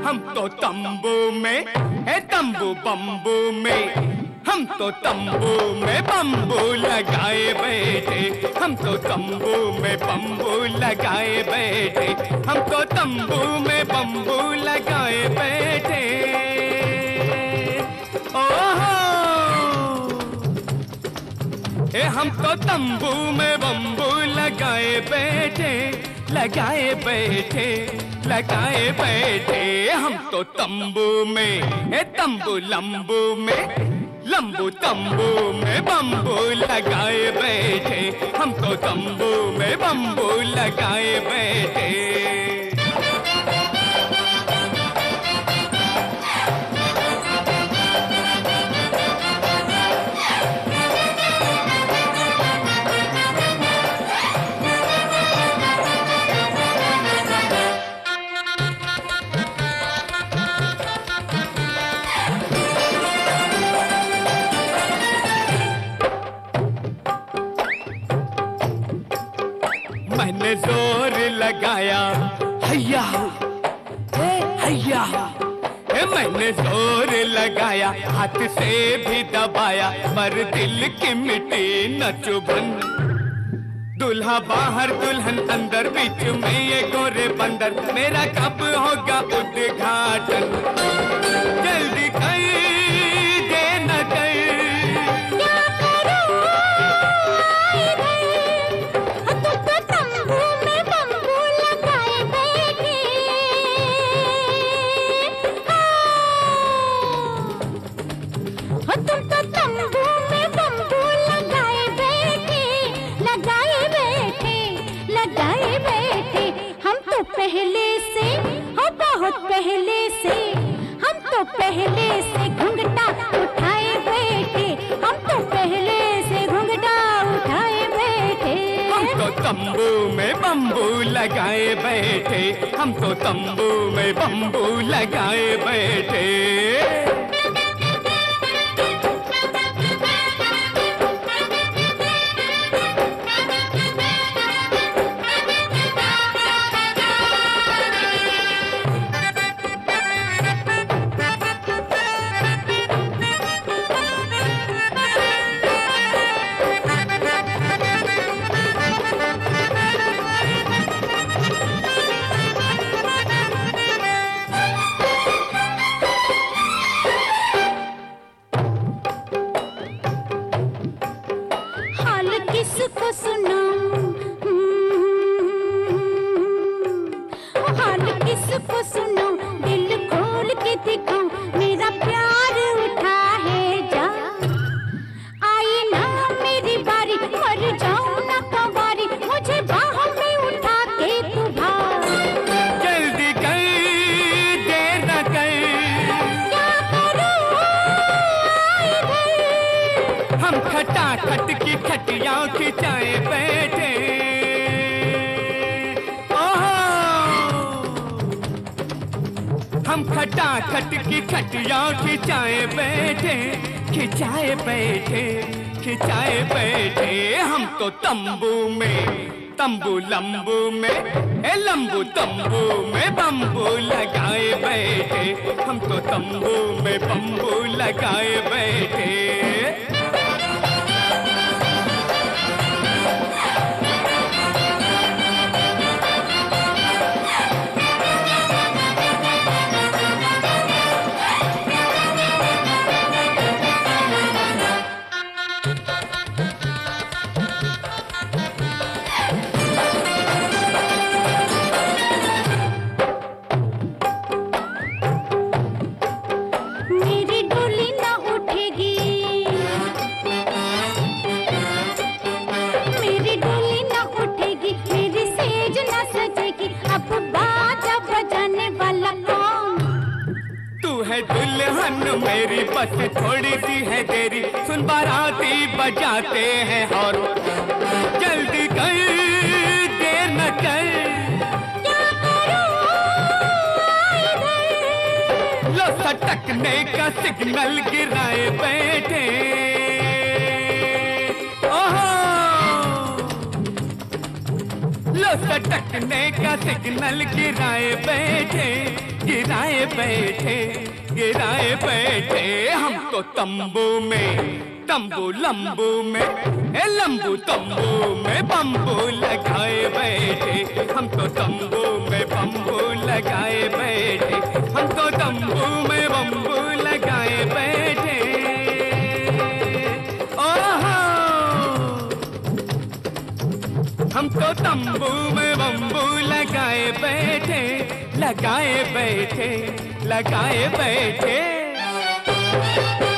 हम तो तंबू में है तंबू बम्बू में, हम तो तंबू में बम्बू लगाए बैठे, हम तो तंबू में बम्बू लगाए बैठे, हम तो तंबू में बम्बू लगाए बैठे। ओहो ए हम तो तंबू में बम्बू लगाए बैठे, लगाए बैठे, लगाए बैठे। हम तो तंबू में ए तंबू लंबू में, लंबू तंबू में बम्बू लगाए बैठे, हम तो तंबू में बम्बू लगाए बैठे। मैंने जोर लगाया हैया हैया, मैंने जोर लगाया, हाथ से भी दबाया, पर दिल की मिट्टी न चुभन। दूल्हा बाहर दुल्हन अंदर, बीच में ये गोरे बंदर, मेरा कब होगा उद्घाटन। जल्दी कर दे न कर, तुम तो तंबू में बम्बू लगाए बैठे, लगाए बैठे, लगाए बैठे। हम तो पहले से, हो बहुत पहले से, हम तो पहले से घुंघटा उठाए बैठे, हम तो पहले से घुंघटा उठाए बैठे। हम तो तंबू में बम्बू लगाए बैठे, हम तो तंबू में बम्बू लगाए बैठे। किसको सुनाऊं, हाल किसको सुनाऊं, दिल खोल के दिखाऊं, मेरा प्यार उठा है जा। आई ना मेरी बारी, मर जाऊं ना कवारी, मुझे बाहों में उठा के तू भाग। जल्दी कर, देर न कर, क्या करूं इधर, हम खटाखट की खटिया खिंचाए बैठे। हम खटाखट की खटिया खिंचाए बैठे, खिंचाए बैठे, खिंचाए बैठे। हम तो तंबू में तंबू लंबू में, ए लंबू तंबू में बम्बू लगाए बैठे, हम तो तंबू में बम्बू लगाए बैठे। मेरी डोली ना उठेगी, मेरी डोली ना उठेगी, मेरी सेज ना सजेगी, अब बाजा बजाने वाला कौन। तू है दुल्हन मेरी, बस थोड़ी सी है देरी, सुन बाराती बजाते हैं और जल्दी कर, देर न कर, क्या करूं इधर, लो सटकने का सिग्नल गिराए बैठे। ओहो लो सटकने का सिग्नल गिराए बैठे, गिराए बैठे, गिराए बैठे। हम तो तंबू में, तंबू लंबू में, ए लंबू तंबू में बम्बू लगाए बैठे। हम तो तंबू में बम्बू लगाए बैठे, हम तो तंबू में बम्बू लगाए बैठे। ओहो, हम तो तंबू में बम्बू लगाए बैठे, लगाए बैठे, लगाए बैठे।